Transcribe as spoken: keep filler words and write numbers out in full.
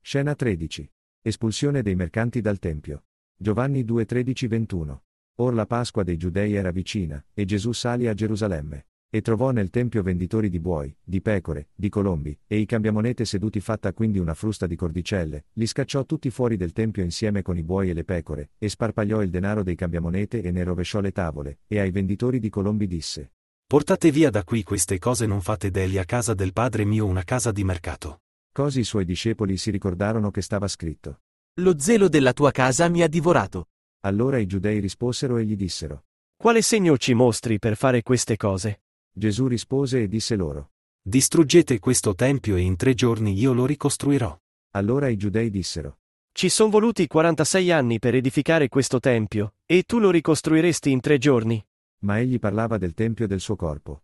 Scena tredici. Espulsione dei mercanti dal Tempio. Giovanni due tredici ventuno. Or la Pasqua dei Giudei era vicina, e Gesù salì a Gerusalemme. E trovò nel Tempio venditori di buoi, di pecore, di colombi, e i cambiamonete seduti. Fatta quindi una frusta di cordicelle, li scacciò tutti fuori del Tempio insieme con i buoi e le pecore, e sparpagliò il denaro dei cambiamonete e ne rovesciò le tavole, e ai venditori di colombi disse: Portate via da qui queste cose, non fate degli a casa del Padre mio una casa di mercato. Così i suoi discepoli si ricordarono che stava scritto: Lo zelo della tua casa mi ha divorato. Allora i giudei risposero e gli dissero: Quale segno ci mostri per fare queste cose? Gesù rispose e disse loro: Distruggete questo tempio e in tre giorni io lo ricostruirò. Allora i giudei dissero: Ci son voluti quarantasei anni per edificare questo tempio, e tu lo ricostruiresti in tre giorni? Ma egli parlava del tempio del suo corpo.